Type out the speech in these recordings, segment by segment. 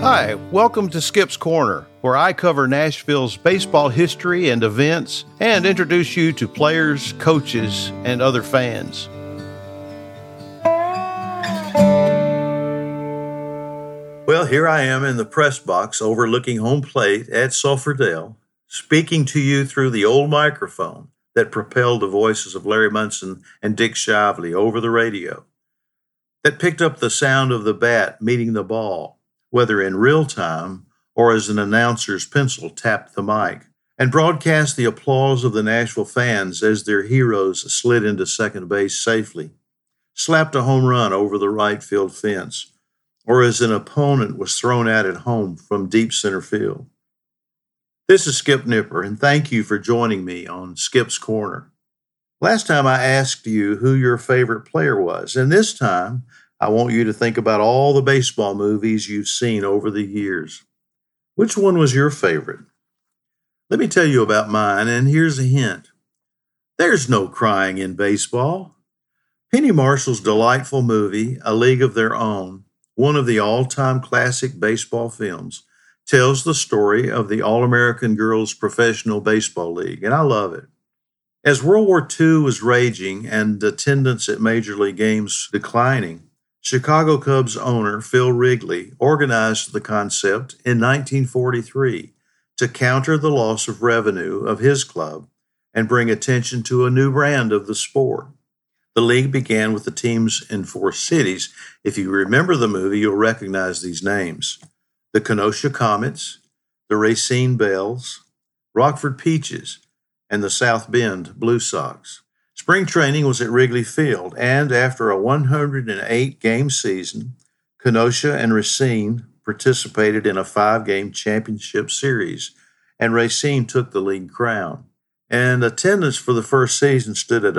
Hi, welcome to Skip's Corner, where I cover Nashville's baseball history and events and introduce you to players, coaches, and other fans. Well, here I am in the press box overlooking home plate at Sulphurdale, speaking to you through the old microphone that propelled the voices of Larry Munson and Dick Shively over the radio, that picked up the sound of the bat meeting the ball, whether in real time or as an announcer's pencil tapped the mic, and broadcast the applause of the Nashville fans as their heroes slid into second base safely, slapped a home run over the right field fence, or as an opponent was thrown out at home from deep center field. This is Skip Nipper, and thank you for joining me on Skip's Corner. Last time I asked you who your favorite player was, and this time I want you to think about all the baseball movies you've seen over the years. Which one was your favorite? Let me tell you about mine, and here's a hint. There's no crying in baseball. Penny Marshall's delightful movie, A League of Their Own, one of the all-time classic baseball films, tells the story of the All-American Girls Professional Baseball League, and I love it. As World War II was raging and attendance at major league games declining, Chicago Cubs owner Phil Wrigley organized the concept in 1943 to counter the loss of revenue of his club and bring attention to a new brand of the sport. The league began with the teams in 4 cities. If you remember the movie, you'll recognize these names: the Kenosha Comets, the Racine Bells, Rockford Peaches, and the South Bend Blue Sox. Spring training was at Wrigley Field, and after a 108-game season, Kenosha and Racine participated in a 5-game championship series, and Racine took the league crown. And attendance for the first season stood at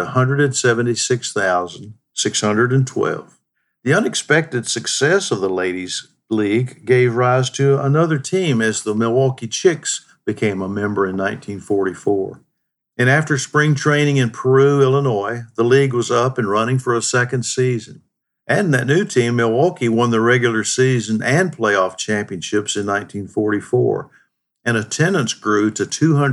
176,612. The unexpected success of the Ladies' League gave rise to another team as the Milwaukee Chicks became a member in 1944. And after spring training in Peru, Illinois, the league was up and running for a second season. And that new team, Milwaukee, won the regular season and playoff championships in 1944, and attendance grew to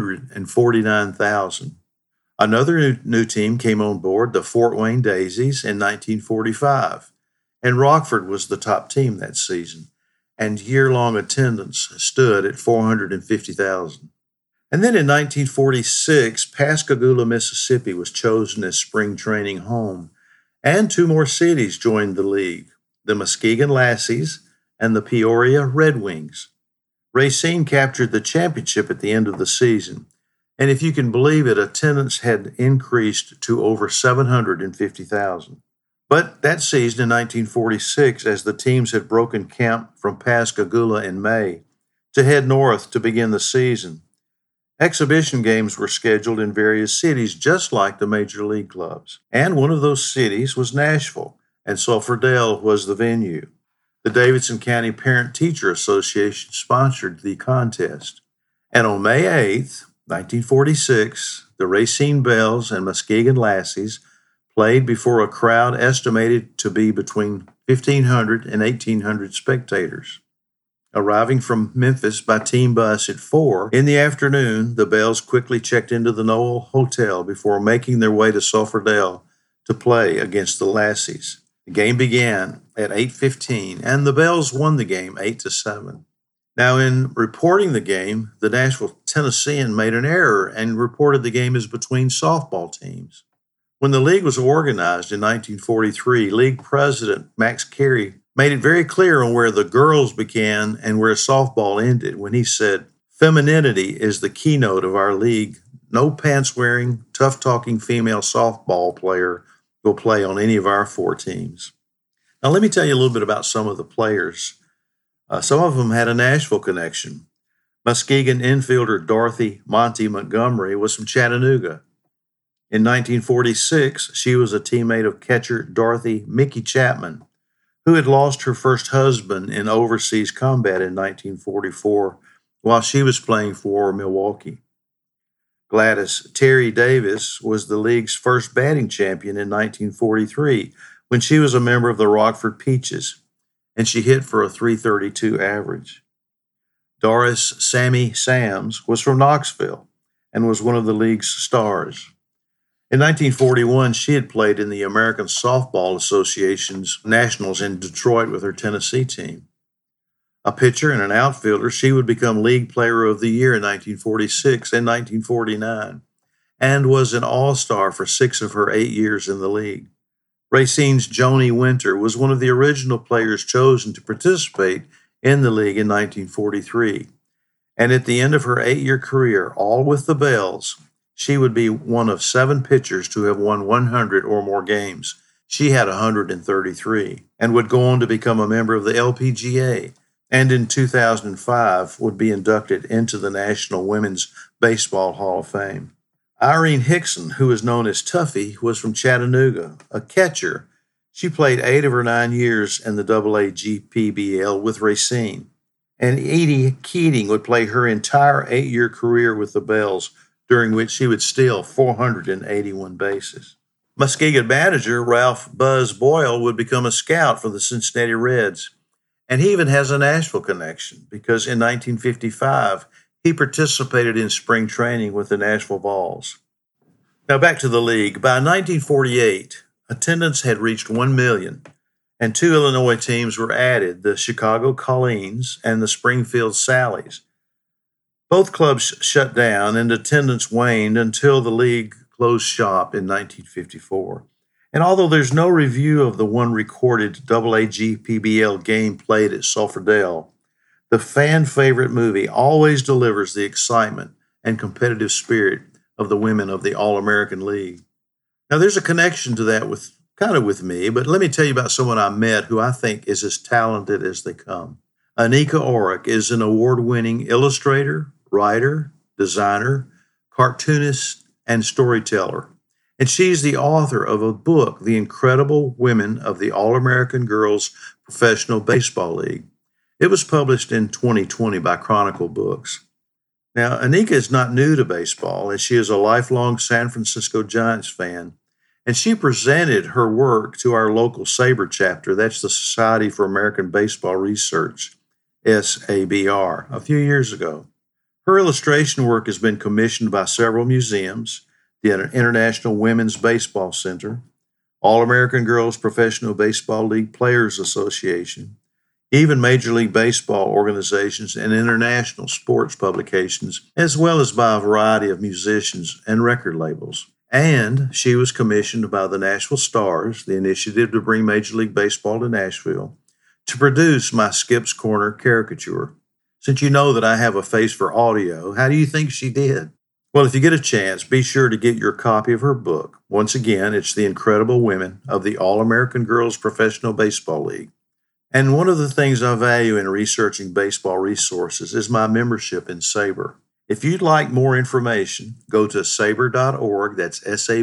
249,000. Another new team came on board, the Fort Wayne Daisies, in 1945, and Rockford was the top team that season, and year-long attendance stood at 450,000. And then in 1946, Pascagoula, Mississippi was chosen as spring training home, and 2 more cities joined the league, the Muskegon Lassies and the Peoria Red Wings. Racine captured the championship at the end of the season, and if you can believe it, attendance had increased to over 750,000. But that season in 1946, as the teams had broken camp from Pascagoula in May to head north to begin the season, exhibition games were scheduled in various cities just like the major league clubs. And one of those cities was Nashville, and Sulphurdale was the venue. The Davidson County Parent-Teacher Association sponsored the contest. And on May 8th, 1946, the Racine Bells and Muskegon Lassies played before a crowd estimated to be between 1,500 and 1,800 spectators. Arriving from Memphis by team bus at 4 in the afternoon, the Bells quickly checked into the Noel Hotel before making their way to Sulphurdale to play against the Lassies. The game began at 8:15, and the Bells won the game 8-7. Now, in reporting the game, the Nashville Tennessean made an error and reported the game as between softball teams. When the league was organized in 1943, league president Max Carey made it very clear on where the girls began and where softball ended when he said, "Femininity is the keynote of our league. No pants-wearing, tough-talking female softball player will play on any of our 4 teams." Now, let me tell you a little bit about some of the players. Some of them had a Nashville connection. Muskegon infielder Dorothy Monty Montgomery was from Chattanooga. In 1946, she was a teammate of catcher Dorothy Mickey Chapman, who had lost her first husband in overseas combat in 1944 while she was playing for Milwaukee. Gladys Terry Davis was the league's first batting champion in 1943 when she was a member of the Rockford Peaches, and she hit for a .332 average. Doris Sammy Sams was from Knoxville and was one of the league's stars. In 1941, she had played in the American Softball Association's Nationals in Detroit with her Tennessee team. A pitcher and an outfielder, she would become League Player of the Year in 1946 and 1949, and was an All-Star for 6 of her 8 years in the league. Racine's Joni Winter was one of the original players chosen to participate in the league in 1943, and at the end of her 8-year career, all with the Bells, she would be one of 7 pitchers to have won 100 or more games. She had 133 and would go on to become a member of the LPGA, and in 2005 would be inducted into the National Women's Baseball Hall of Fame. Irene Hickson, who is known as Tuffy, was from Chattanooga, a catcher. She played 8 of her 9 years in the AAGPBL with Racine. And Edie Keating would play her entire 8-year career with the Bells, during which she would steal 481 bases. Muskegon manager Ralph Buzz Boyle would become a scout for the Cincinnati Reds. And he even has a Nashville connection because in 1955, he participated in spring training with the Nashville Vols. Now back to the league. By 1948, attendance had reached 1 million, and 2 Illinois teams were added, the Chicago Colleens and the Springfield Sallies. Both clubs shut down and attendance waned until the league closed shop in 1954. And although there's no review of the one recorded AAGPBL game played at Sulphur-Dell, the fan favorite movie always delivers the excitement and competitive spirit of the women of the All-American League. Now there's a connection to that with me, but let me tell you about someone I met who I think is as talented as they come. Anika Orrick is an award-winning illustrator, writer, designer, cartoonist, and storyteller. And she's the author of a book, The Incredible Women of the All-American Girls Professional Baseball League. It was published in 2020 by Chronicle Books. Now, Anika is not new to baseball, and she is a lifelong San Francisco Giants fan. And she presented her work to our local SABR chapter, that's the Society for American Baseball Research, SABR, a few years ago. Her illustration work has been commissioned by several museums, the International Women's Baseball Center, All-American Girls Professional Baseball League Players Association, even Major League Baseball organizations and international sports publications, as well as by a variety of musicians and record labels. And she was commissioned by the Nashville Stars, the initiative to bring Major League Baseball to Nashville, to produce my Skip's Corner caricature. Since you know that I have a face for audio, how do you think she did? Well, if you get a chance, be sure to get your copy of her book. Once again, it's The Incredible Women of the All-American Girls Professional Baseball League. And one of the things I value in researching baseball resources is my membership in SABR. If you'd like more information, go to sabr.org, that's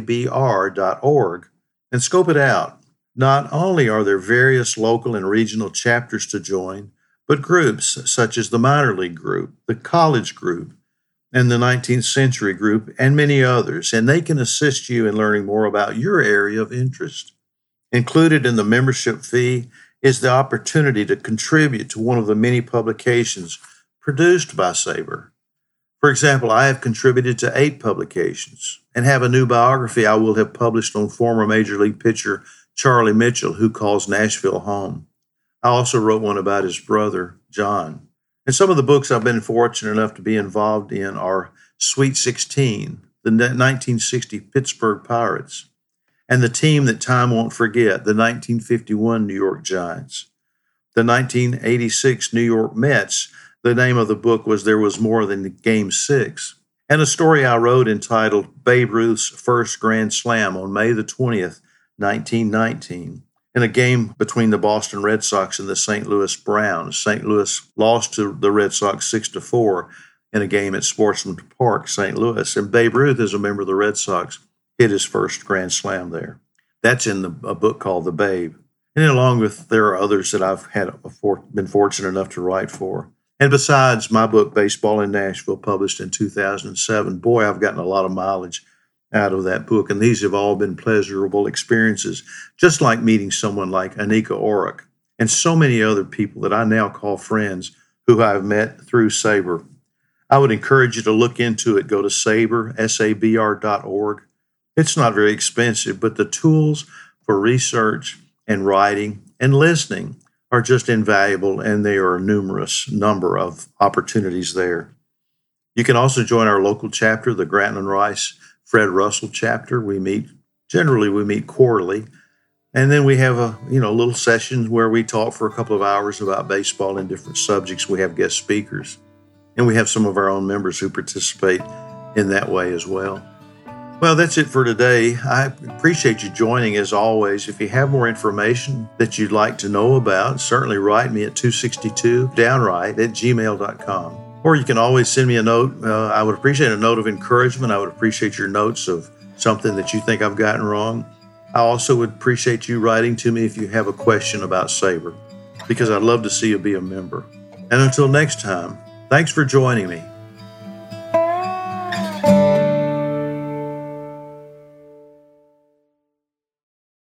SABR.org, and scope it out. Not only are there various local and regional chapters to join, but groups such as the Minor League Group, the College Group, and the 19th Century Group, and many others, and they can assist you in learning more about your area of interest. Included in the membership fee is the opportunity to contribute to one of the many publications produced by SABR. For example, I have contributed to 8 publications and have a new biography I will have published on former Major League pitcher Charlie Mitchell, who calls Nashville home. I also wrote one about his brother, John. And some of the books I've been fortunate enough to be involved in are Sweet 16, the 1960 Pittsburgh Pirates, and the team that time won't forget, the 1951 New York Giants, the 1986 New York Mets. The name of the book was There Was More Than Game 6, and a story I wrote entitled Babe Ruth's First Grand Slam on May the 20th, 1919. In a game between the Boston Red Sox and the St. Louis Browns. St. Louis lost to the Red Sox 6-4 in a game at Sportsman Park, St. Louis. And Babe Ruth, as a member of the Red Sox, hit his first Grand Slam there. That's in a book called The Babe. And along with, there are others that I've been fortunate enough to write for. And besides my book, Baseball in Nashville, published in 2007, boy, I've gotten a lot of mileage out of that book, and these have all been pleasurable experiences, just like meeting someone like Anika Orrick and so many other people that I now call friends who I've met through Sabre. I would encourage you to look into it. Go to Sabre, SABR.org. It's not very expensive, but the tools for research and writing and listening are just invaluable, and there are a numerous number of opportunities there. You can also join our local chapter, the Grantland Rice Fred Russell chapter. We meet quarterly, and then we have little sessions where we talk for a couple of hours about baseball and different subjects. We have guest speakers, and we have some of our own members who participate in that way as well. Well, that's it for today. I appreciate you joining as always. If you have more information that you'd like to know about, certainly write me at 262downright@gmail.com. Or you can always send me a note. I would appreciate a note of encouragement. I would appreciate your notes of something that you think I've gotten wrong. I also would appreciate you writing to me if you have a question about Sabre, because I'd love to see you be a member. And until next time, thanks for joining me.